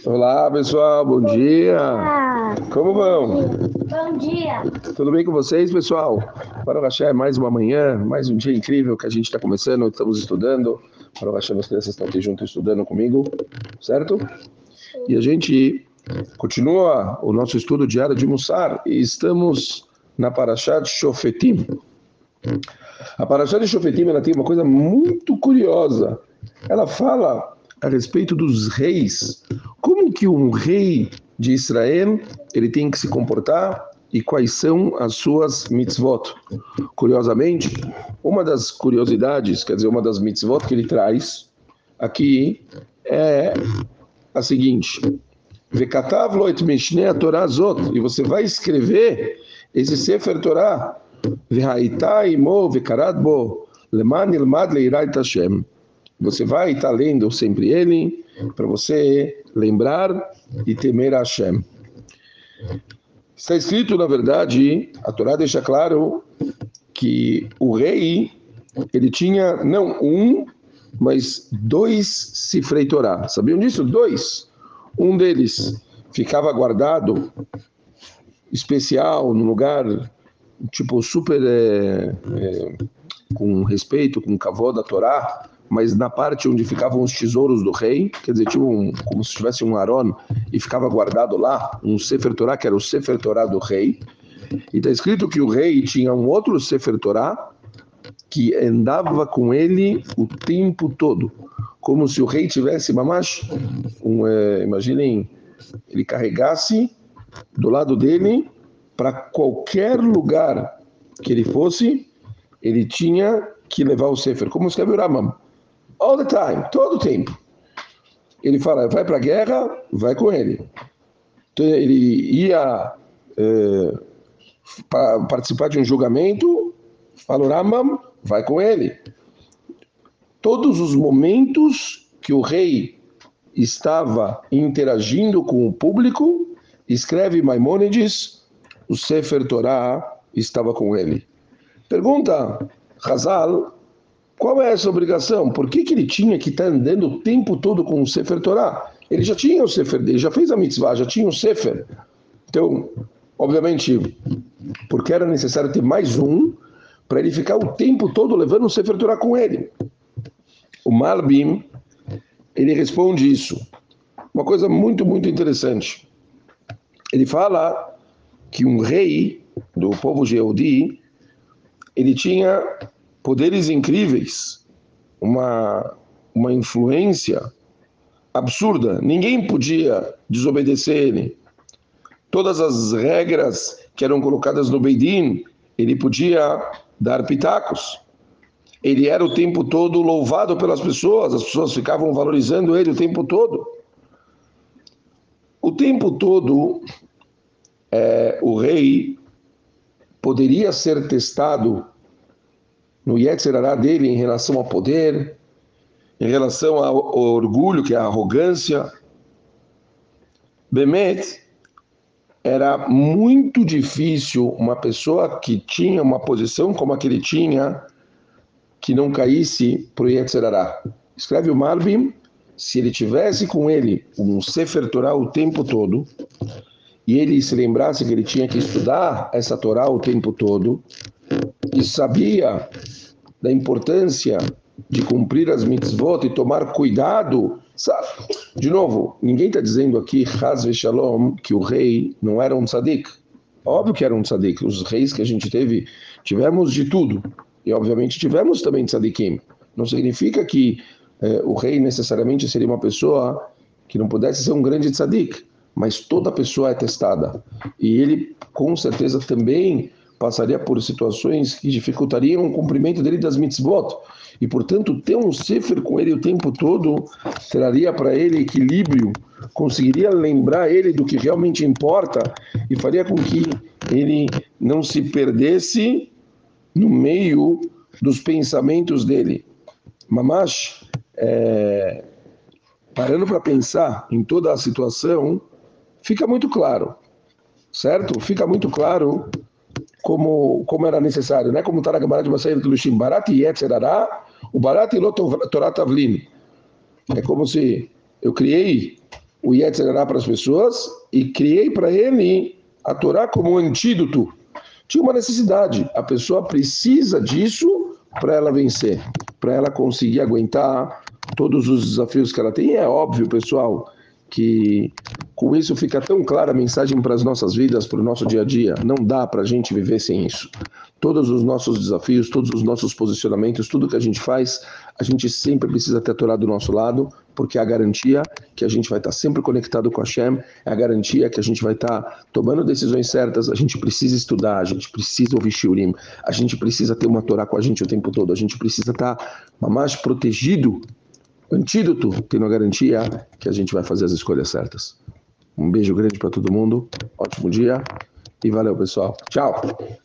Olá, pessoal, bom dia. Como vão? Bom dia. Tudo bem com vocês, pessoal? Para o Hashem, mais uma manhã, mais um dia incrível que a gente está começando, estamos estudando. Para o Hashem, as crianças estão aqui junto estudando comigo, certo? E a gente continua o nosso estudo diário de Mussar e estamos na Parashat Shofetim. A Parashat Shofetim, ela tem uma coisa muito curiosa. Ela fala a respeito dos reis. Como que um rei de Israel ele tem que se comportar e quais são as suas mitzvot? Curiosamente, uma das curiosidades, quer dizer, uma das mitzvot que ele traz aqui é a seguinte: Vekatav lo et mishnei Torah zot, e você vai escrever esse Sefer Torah, Vehaita imo vekarat bo leman ilmad leirat Hashem. Você vai estar lendo sempre ele, para você lembrar e temer a Hashem. Está escrito, na verdade, a Torá deixa claro que o rei, ele tinha não um, mas dois Sifrei Torá. Sabiam disso? Dois. Um deles ficava guardado, especial, num lugar tipo super com respeito, com kavod da Torá, mas na parte onde ficavam os tesouros do rei, quer dizer, tipo como se tivesse um Aron e ficava guardado lá, um Sefer Torá, que era o Sefer Torá do rei. E está escrito que o rei tinha um outro Sefer Torá que andava com ele o tempo todo, como se o rei tivesse, mamash, imaginem, ele carregasse do lado dele para qualquer lugar que ele fosse, ele tinha que levar o Sefer, como escreve o Rambam, all the time, todo o tempo. Ele fala, vai para a guerra, vai com ele. Então, ele ia participar de um julgamento, fala o Rambam, vai com ele. Todos os momentos que o rei estava interagindo com o público, escreve Maimônides, o Sefer Torá estava com ele. Pergunta Hazal, qual é essa obrigação? Por que ele tinha que estar andando o tempo todo com o Sefer Torá? Ele já tinha o Sefer dele, já fez a mitzvah, já tinha o Sefer. Então, obviamente, porque era necessário ter mais um, para ele ficar o tempo todo levando o Sefer Torá com ele. O Malbim, ele responde isso. Uma coisa muito, muito interessante. Ele fala que um rei do povo Yehudi, ele tinha poderes incríveis, uma influência absurda. Ninguém podia desobedecer ele. Todas as regras que eram colocadas no Beidin, ele podia dar pitacos. Ele era o tempo todo louvado pelas pessoas, as pessoas ficavam valorizando ele o tempo todo. O tempo todo, o rei poderia ser testado no Yetzer Hará dele em relação ao poder, em relação ao orgulho, que é a arrogância. Bemet, era muito difícil uma pessoa que tinha uma posição como a que ele tinha, que não caísse para o Yetzer Hará. Escreve o Malbim, se ele tivesse com ele um Sefer Torá o tempo todo, e ele se lembrasse que ele tinha que estudar essa Torá o tempo todo, e sabia da importância de cumprir as mitzvot e tomar cuidado, sabe? De novo, ninguém está dizendo aqui, Chaz Veshalom, que o rei não era um tzadik. Óbvio que era um tzadik. Os reis que a gente teve, tivemos de tudo. E obviamente tivemos também tzadikim. Não significa que o rei necessariamente seria uma pessoa que não pudesse ser um grande tzadik, mas toda pessoa é testada. E ele, com certeza, também passaria por situações que dificultariam o cumprimento dele das mitzvot. E, portanto, ter um sefer com ele o tempo todo traria para ele equilíbrio, conseguiria lembrar ele do que realmente importa e faria com que ele não se perdesse no meio dos pensamentos dele. Mamash, parando para pensar em toda a situação, fica muito claro, certo? Fica muito claro como era necessário, né? Como está na Gemara de Masayim Kelushim, Barat e Yetzer Hará, o Barat e Lot Torah Tavlin. É como se eu criei o Yetzer Hara para as pessoas e criei para ele a Torá como um antídoto. Tinha uma necessidade, a pessoa precisa disso para ela vencer, para ela conseguir aguentar todos os desafios que ela tem. E é óbvio, pessoal, que com isso fica tão clara a mensagem para as nossas vidas, para o nosso dia a dia. Não dá para a gente viver sem isso. Todos os nossos desafios, todos os nossos posicionamentos, tudo que a gente faz, a gente sempre precisa ter a Torá do nosso lado, porque é a garantia que a gente vai estar sempre conectado com a Hashem, é a garantia que a gente vai estar tomando decisões certas, a gente precisa estudar, a gente precisa ouvir Shiurim, a gente precisa ter uma Torá com a gente o tempo todo, a gente precisa estar mais protegido, antídoto, tendo a garantia que a gente vai fazer as escolhas certas. Um beijo grande para todo mundo, ótimo dia e valeu, pessoal. Tchau!